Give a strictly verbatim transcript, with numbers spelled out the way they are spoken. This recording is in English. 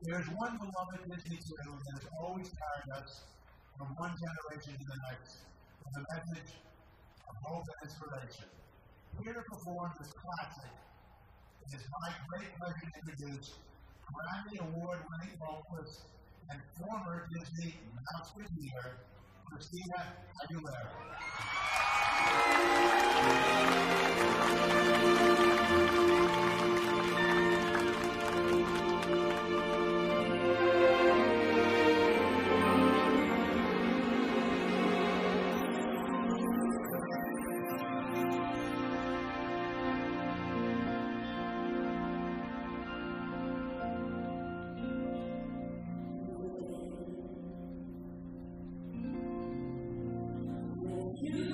There's one beloved Disney tune that has always carried us from one generation to the next with a message of hope and inspiration. Here to perform this classic, it is my great pleasure to introduce Grammy Award-winning vocalist and former Disney Mouseketeer, Christina Aguilera. You